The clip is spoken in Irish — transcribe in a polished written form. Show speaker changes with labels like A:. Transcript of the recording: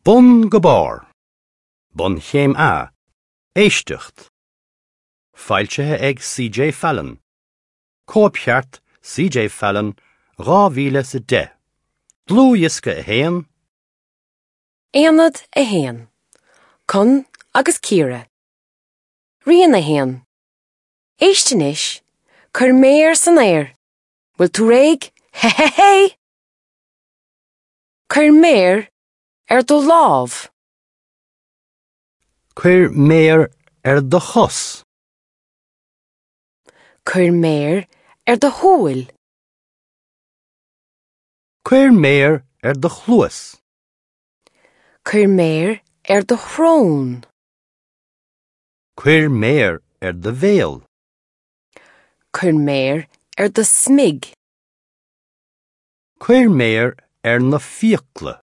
A: Bun go bár. Bun chéim a. Éisteacht. Fáiltethe ag C.J. Fallon. Cóipcheart C.J. Fallon 2010. Dlú iasca a héan.
B: Éanad a héan. Con agus Ciara. Rian a héan. Éisteanais, chur méir san air. Bhfuil tú réig, he. Chur méir do lámh.
A: Cuir méir do chos.
B: Chur méir do húil.
A: Cuir méir do chluas.
B: Chur méir do chrón.
A: Cuir méir do bhéal.
B: Chur méir do smig.
A: Cuir méir na fiacla.